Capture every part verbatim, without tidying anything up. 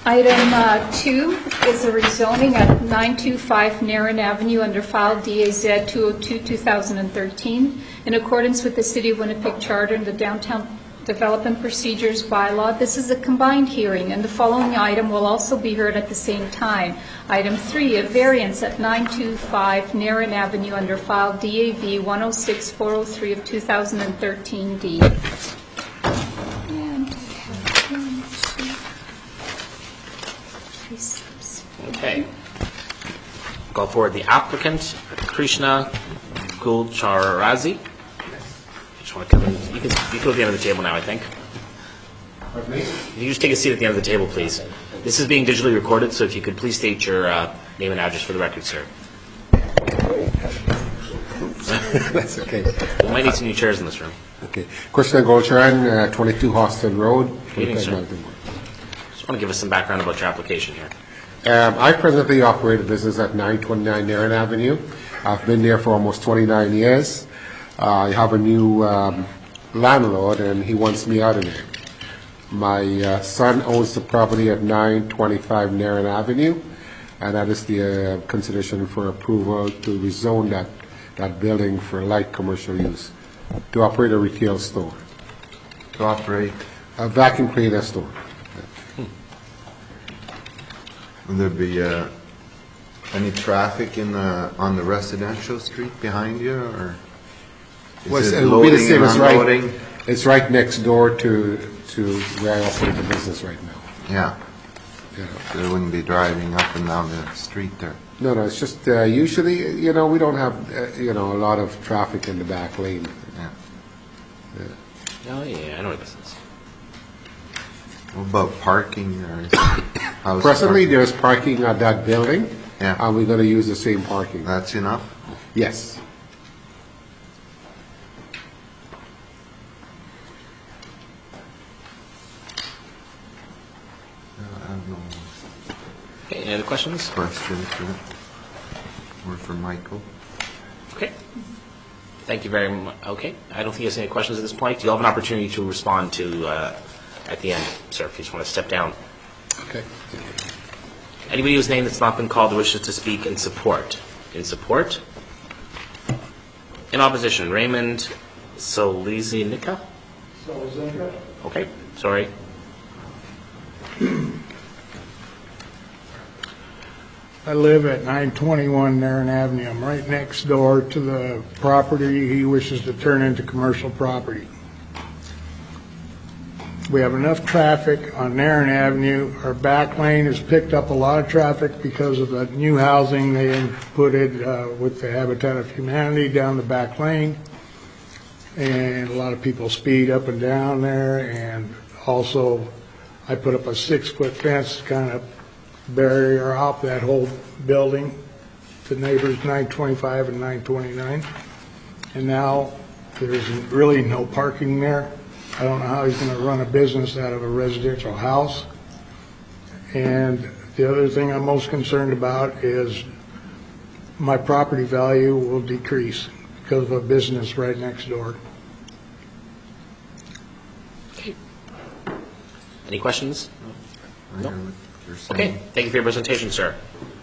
Item uh, two is a rezoning at nine two five Narren Avenue under file D A Z two oh two two thousand thirteen. In accordance with the City of Winnipeg Charter and the Downtown Development Procedures Bylaw, this is a combined hearing, and the following item will also be heard at the same time. Item three, a variance at nine two five Narren Avenue under file D A V one oh six four oh three of two thousand thirteen D. Okay. Call forward the applicant, Krishna Gulcharazi. Just want to come in. You can, you can go to the end of the table now, I think. You just take a seat at the end of the table, please. This is being digitally recorded, so if you could please state your uh, name and address for the record, sir. That's okay. We might need some new chairs in this room. Okay. Krishna Gulcharan, uh, twenty-two Hostel Road. Good evening, sir. Just want to give us some background about your application here. Um, I presently operate a business at nine twenty-nine Narren Avenue. I've been there for almost twenty-nine years. Uh, I have a new um, landlord, and he wants me out of there. My uh, son owns the property at nine twenty-five Narren Avenue, and that is the uh, consideration for approval to rezone that, that building for light commercial use, to operate a retail store. To operate? A vacuum cleaner store. Will there be uh, any traffic in the, on the residential street behind you, or is Well, it it will be the loading same and as right. unloading? It's right next door to to where I operate the business right now. Yeah, Yeah. so they wouldn't be driving up and down the street there. No, no. It's just uh, usually, you know, we don't have uh, you know a lot of traffic in the back lane. Yeah. Oh, yeah, I know what this is. What about parking or house Presently, parking? there's parking at that building, Yeah. and we're going to use the same parking. That's enough? Yes. I have no Okay, any other questions? questions for, or for Michael. Okay. Thank you very much. Okay, I don't think there's any questions at this point. You'll have an opportunity to respond to uh, at the end, sir, if you just want to step down. Okay. Anybody whose name that's not been called who wishes to speak in support? In support? In opposition, Raymond Solizinica? Solizinica. Okay, sorry. I live at nine twenty-one Narren Avenue. I'm right next door to the property he wishes to turn into commercial property. We have enough traffic on Narren Avenue. Our back lane has picked up a lot of traffic because of the new housing they inputted uh, with the Habitat of Humanity down the back lane. And a lot of people speed up and down there. And also, I put up a six-foot fence kind of barrier off that whole building to neighbors nine twenty-five and nine twenty-nine. And now there's really no parking there. I don't know how he's going to run a business out of a residential house. And the other thing I'm most concerned about is my property value will decrease because of a business right next door. Okay. Any questions? I No. hear what you're saying. Okay, thank you for your presentation, sir.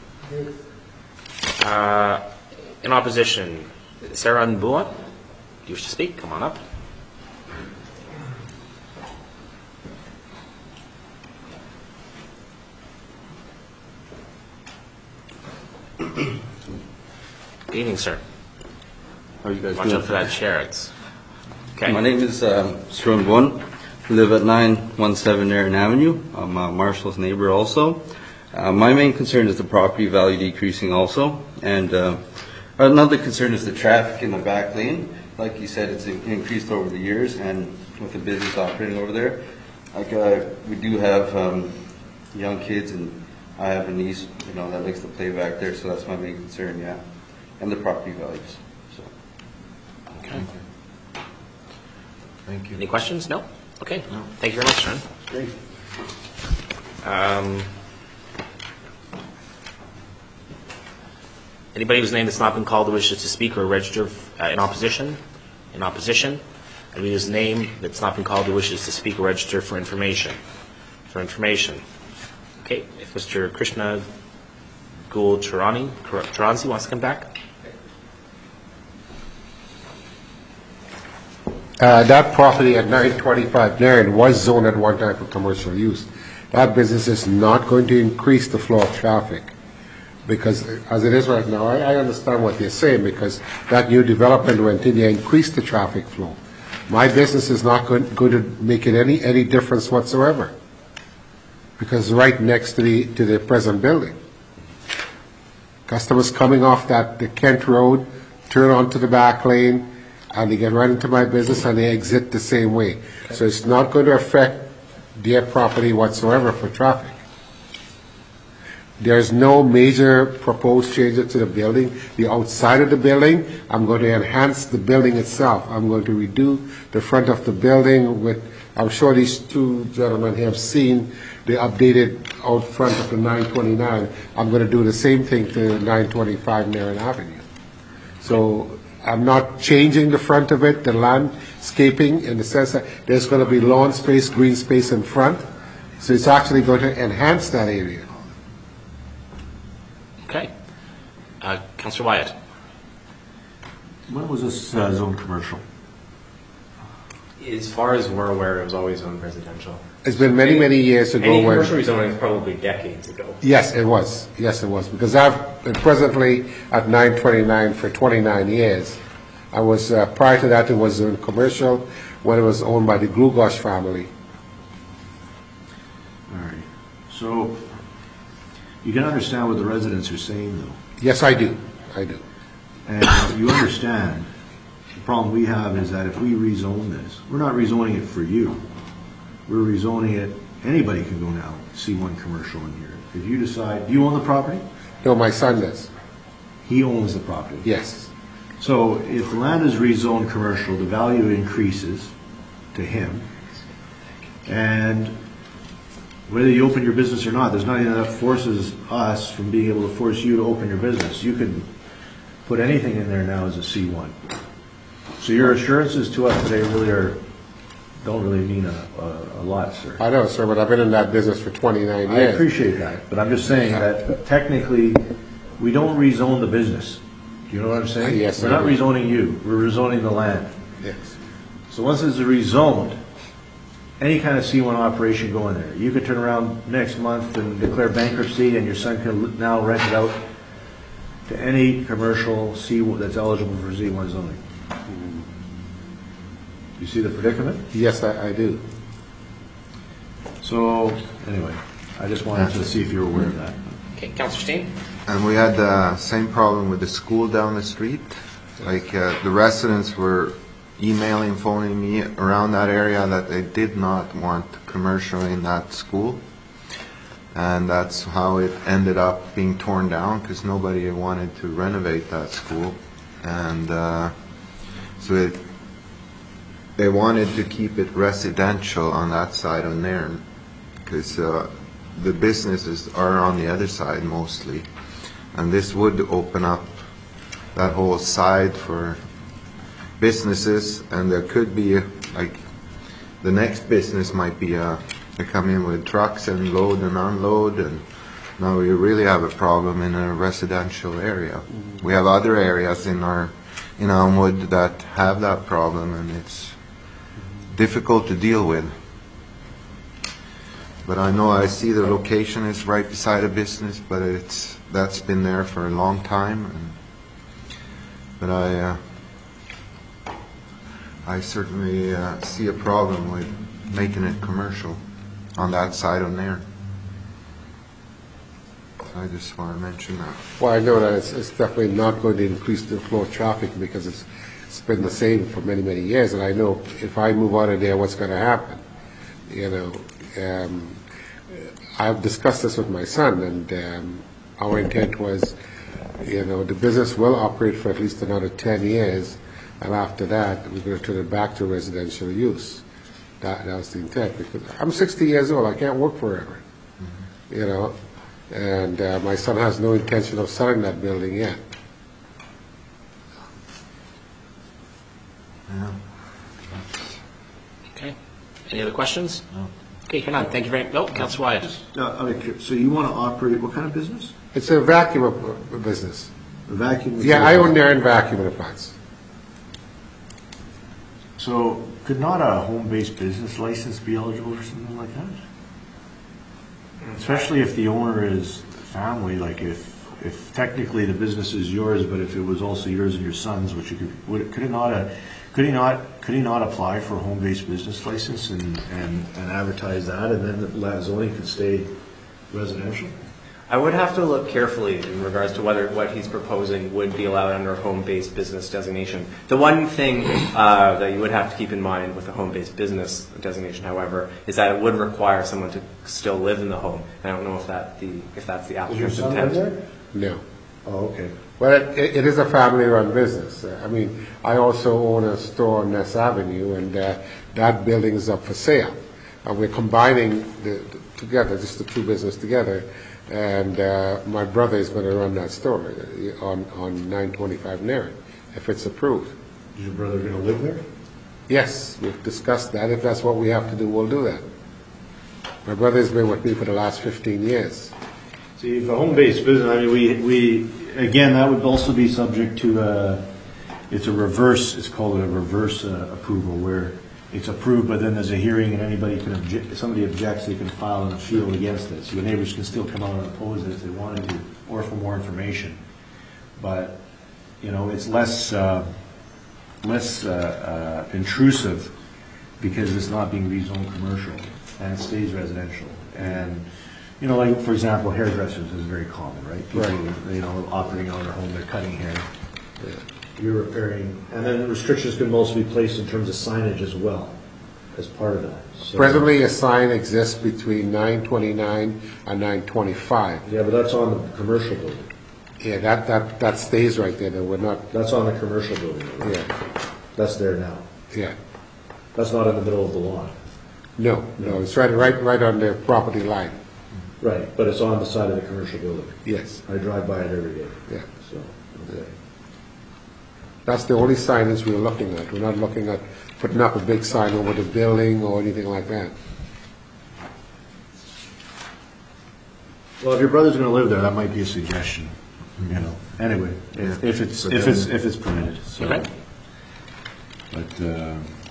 Uh, in opposition, Sarah Mbua, do you wish to speak? Come on up. Good evening, sir. How are you guys Watch doing? out for that chair. It's okay. My name is um, Sron Bun. I live at nine seventeen Narren Avenue. I'm uh, Marshall's neighbor also. Uh, my main concern is the property value decreasing also. And uh, another concern is the traffic in the back lane. Like you said, it's increased over the years, and with the business operating over there. Like uh, we do have um, young kids, and I have a niece, you know, that likes to play back there, so that's my main concern, yeah. And the property values. So. Okay. Thank you. Any questions? No? Okay. No. Thank you very much, Sharon. Great. Um, anybody whose name that's not been called who wishes to speak or register uh, in opposition? In opposition? Anybody whose name that's not been called who wishes to speak or register for information? For information. Okay, if Mister Krishna Gould Charani, Charansi wants to come back? Uh, That property at nine twenty-five Narren was zoned at one time for commercial use. That business is not going to increase the flow of traffic, because as it is right now, I I understand what they're saying, because that new development went in, they increased the traffic flow. My business is not going going to make it any any difference whatsoever, because it's right next to the to the present building. Customers coming off that the Kent Road, turn onto the back lane, and they get right into my business, and they exit the same way. So it's not going to affect their property whatsoever for traffic. There's no major proposed changes to the building. The outside of the building, I'm going to enhance the building itself. I'm going to redo the front of the building with, I'm sure these two gentlemen have seen the updated out front of the nine twenty-nine. I'm going to do the same thing to nine twenty-five Narren Avenue. So I'm not changing the front of it, the landscaping, in the sense that there's going to be lawn space, green space in front. So it's actually going to enhance that area. Okay. Uh, Councillor Wyatt. When was this uh, zone commercial? As far as we're aware, it was always zoned residential. It's been many, many years ago. Any when- commercial rezoning is probably decades ago. Yes, it was. Yes, it was. Because I've been presently at nine twenty-nine for twenty-nine years. I was, uh, prior to that, it was in commercial when it was owned by the Glugosh family. All right. So you can understand what the residents are saying, though. Yes, I do. I do. And you understand the problem we have is that if we rezone this, we're not rezoning it for you. We're rezoning it, anybody can go now, C one commercial in here. If you decide, do you own the property? No, my son does. He owns the property. Yes. So if the land is rezoned commercial, the value increases to him. And whether you open your business or not, there's nothing that forces us from being able to force you to open your business. You can put anything in there now as a C one. So your assurances to us today really are, don't really mean a, a, a lot, sir. I know, sir, but I've been in that business for twenty-nine I years. appreciate that, but I'm just saying that technically, we don't rezone the business. Do you know what I'm saying? Yes, We're I not do. rezoning you, we're rezoning the land. Yes. So once it's rezoned, any kind of C one operation go in there. You could turn around next month and declare bankruptcy, and your son can now rent it out to any commercial C one that's eligible for C one zoning. You see the predicament? Yes, I, I do. So, anyway, I just wanted to see if you were aware of that. Okay, Councillor Steen. And we had the same problem with the school down the street. Like, uh, the residents were emailing, phoning me around that area that they did not want commercial in that school. And that's how it ended up being torn down, because nobody wanted to renovate that school. And uh, so it, they wanted to keep it residential on that side on there, because uh, the businesses are on the other side mostly. And this would open up that whole side for businesses, and there could be, like, the next business might be, uh, they come in with trucks and load and unload, and now we really have a problem in a residential area. We have other areas in our, in Elmwood that have that problem, and it's difficult to deal with. But I know, I see the location is right beside a business, but it's, that's been there for a long time. And, but I, uh, I certainly uh, see a problem with making it commercial on that side on there. So I just want to mention that. Well, I know that it's, it's definitely not going to increase the flow of traffic, because it's, it's been the same for many, many years. And I know if I move out of there, what's going to happen. You know, um, I've discussed this with my son, and um, our intent was, you know, the business will operate for at least another ten years, and after that, we're going to turn it back to residential use. That, that was the intent, because I'm sixty years old, I can't work forever, mm-hmm. you know, and uh, my son has no intention of selling that building yet. Yeah. Okay. Any other questions? No. Okay, here none. Thank you very much. Oh, Councillor Wyatt. Uh, okay, so you want to operate, what kind of business? It's a vacuum of- of business. A vacuum? Yeah, I own Nairn Vacuum Plants. So could not a home-based business license be eligible for something like that? Especially if the owner is family, like if, if technically the business is yours, but if it was also yours and your son's, which you could, would it, could it not, uh, could he not, could he not apply for a home-based business license and, and, and advertise that, and then the zoning could stay residential? I would have to look carefully in regards to whether what he's proposing would be allowed under a home-based business designation. The one thing uh, that you would have to keep in mind with a home-based business designation, however, is that it would require someone to still live in the home. I don't know if that the if that's the Does your applicant's son live intent. there? No. Oh, okay. Well, it, it is a family-run business. Uh, I mean, I also own a store on Ness Avenue, and uh, that building is up for sale. And we're combining the, the, together, just the two businesses together, and uh, my brother is going to run that store uh, on, on nine twenty-five Nairn, if it's approved. Is your brother going to live there? Yes, we've discussed that. If that's what we have to do, we'll do that. My brother's been with me for the last fifteen years. See, if a home-based business, I mean, we, we, again, that would also be subject to, uh, it's a reverse, it's called a reverse uh, approval, where it's approved, but then there's a hearing and anybody can object, if somebody objects, they can file an appeal against it. So the neighbors can still come out and oppose it if they wanted to, or for more information. But, you know, it's less, uh, less uh, uh, intrusive because it's not being rezoned commercial and it stays residential. And, you know, like, for example, hairdressers is very common, right? People, Right. you know, operating out of their home, they're cutting hair. You're repairing, and then restrictions can also be placed in terms of signage as well, as part of that. So- Presently, a sign exists between nine twenty-nine and nine twenty-five. Yeah, but that's on the commercial building. Yeah, that, that, that stays right there, that we're not, That's on the commercial building. right? yeah, That's there now. yeah. That's not in the middle of the lawn. No, no, it's right, right, right on the property line. Right, but it's on the side of the commercial building. Yes, I drive by it every day, yeah. so, okay. That's the only signage we're looking at. We're not looking at putting up a big sign over the building or anything like that. Well, if your brother's gonna live there, that might be a suggestion, you know, anyway, if, Yeah. if it's, So if it's, then- if it's permitted, so. Okay. But, uh,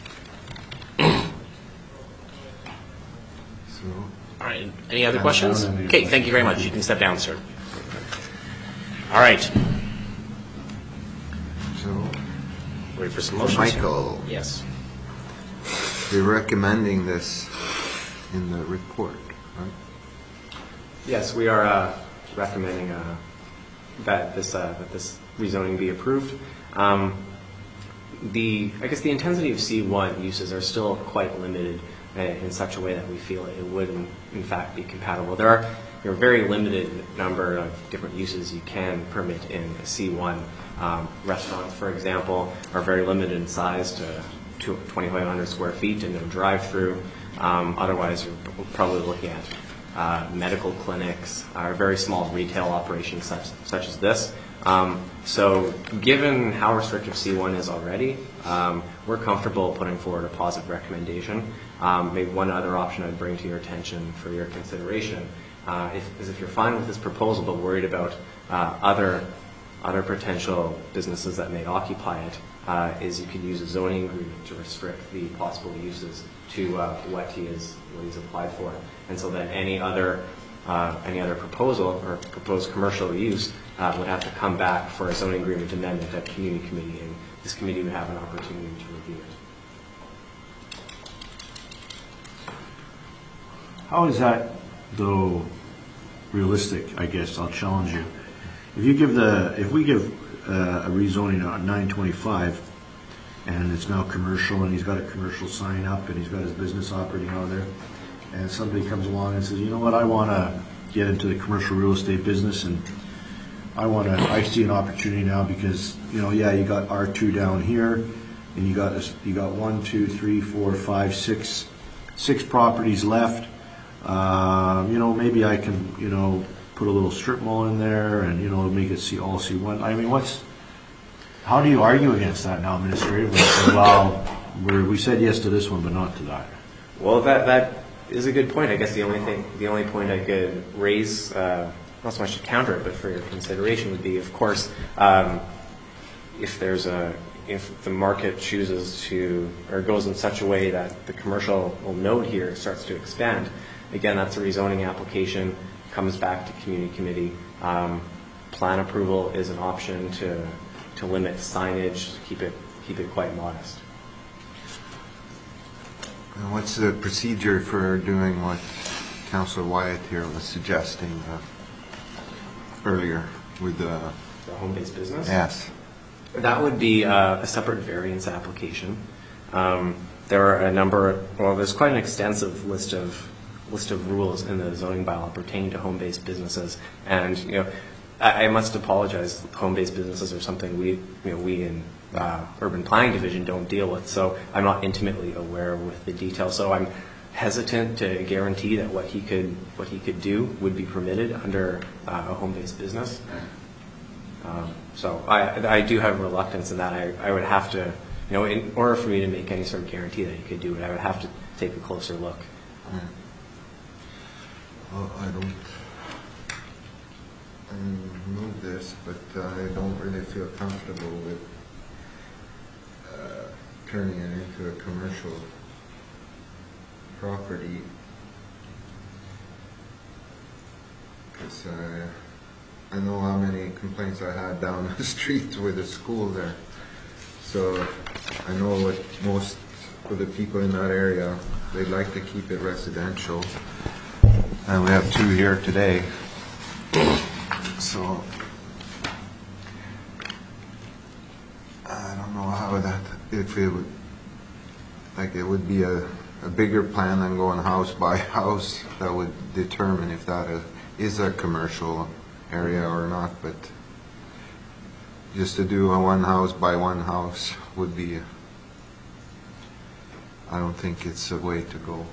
So, All right. Any other Down, questions? down, and- Okay, thank you very much. You can step down, sir. All right. so Wait for some motions. Michael, Yes. you're recommending this in the report, right? Yes, we are uh, recommending uh, that this uh, that this rezoning be approved. Um, the I guess the intensity of C one uses are still quite limited uh, in such a way that we feel it would in, in fact be compatible. There are there are a very limited number of different uses you can permit in a C one. Um, restaurants, for example, are very limited in size to twenty-five hundred square feet and no drive-through. Um, otherwise, you're probably looking at uh, medical clinics, or very small retail operations such, such as this. Um, so given how restrictive C one is already, um, we're comfortable putting forward a positive recommendation. Um, maybe one other option I'd bring to your attention for your consideration uh, if, is if you're fine with this proposal but worried about uh, other other potential businesses that may occupy it, uh, is you could use a zoning agreement to restrict the possible uses to uh, what he is what he's applied for, and so that any other uh, any other proposal or proposed commercial use uh, would have to come back for a zoning agreement amendment at community committee, and this committee would have an opportunity to review it. how is that, though, realistic, I guess, I'll challenge you. If you give the, if we give uh, a rezoning on nine twenty-five, and it's now commercial, and he's got a commercial sign up, and he's got his business operating out there, and somebody comes along and says, you know what, I want to get into the commercial real estate business, and I want to, I see an opportunity now because, you know, yeah, you got R two down here, and you got this, you got one, two, three, four, five, six, six properties left. Um, you know, maybe I can, you know, put a little strip mall in there, and you know, make it see all C one. I mean, what's, how do you argue against that now, administratively? Say, well, we're, we said yes to this one, but not to that. Well, that that is a good point. I guess the only thing, the only point I could raise, uh, not so much to counter it, but for your consideration would be, of course, um, if there's a, if the market chooses to, or goes in such a way that the commercial node here starts to expand, again, that's a rezoning application, comes back to community committee. Um, plan approval is an option to to limit signage, keep it keep it quite modest. And what's the procedure for doing what Councillor Wyatt here was suggesting uh, earlier with the... The home-based business? Yes. That would be uh, a separate variance application. Um, there are a number, well, there's quite an extensive list of list of rules in the zoning bylaw pertaining to home-based businesses, and you know, I, I must apologize. Home-based businesses are something we, you know, we in uh, Urban Planning Division don't deal with, so I'm not intimately aware with the details. So I'm hesitant to guarantee that what he could what he could do would be permitted under uh, a home-based business. Um, so I, I do have reluctance in that. I, I would have to, you know, in order for me to make any sort of guarantee that he could do it, I would have to take a closer look. Yeah. Well, I don't I move this, but uh, I don't really feel comfortable with uh, turning it into a commercial property, because I, I know how many complaints I had down the street with the school there. So I know what most of the people in that area, they'd like to keep it residential. And we have two here today. So I don't know how that, if it would, like it would be a, a bigger plan than going house by house that would determine if that is, is a commercial area or not. But just to do a one house by one house would be, I don't think it's a way to go.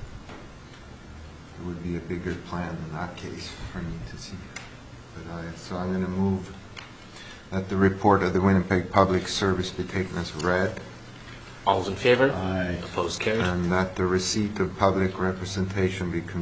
It would be a bigger plan in that case for me to see. But I, so I'm going to move that the report of the Winnipeg Public Service be taken as read. All those in favor? Aye. Opposed, carried. And that the receipt of public representation be